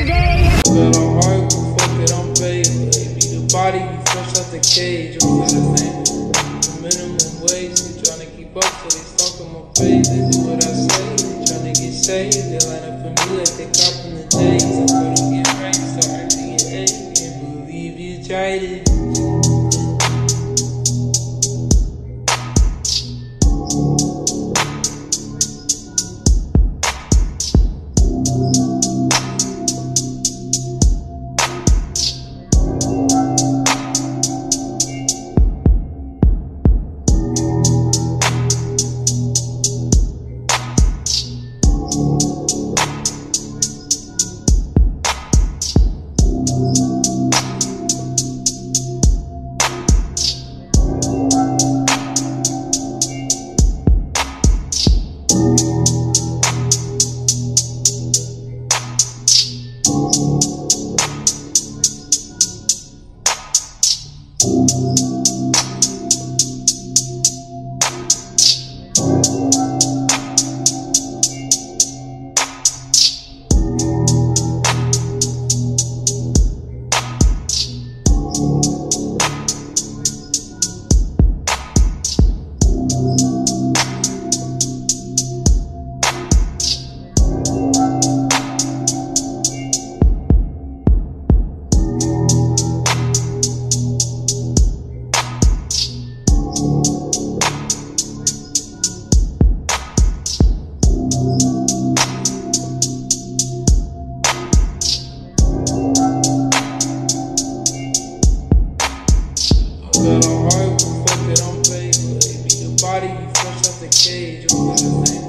today. Got a heart, well, fuck it, I'm paid. Baby, the body, you fresh out the cage. I'm for the thing. The minimum wage, they tryna keep up, so they stalking my page. They do what I say, they tryna get saved. They line up for me like they copping the days. I told them get right, so I get A. Can't believe you tried it. Got a heart, well, fuck it, I'm paid. Baby, the body, you fresh out the cage. I'm for the thing.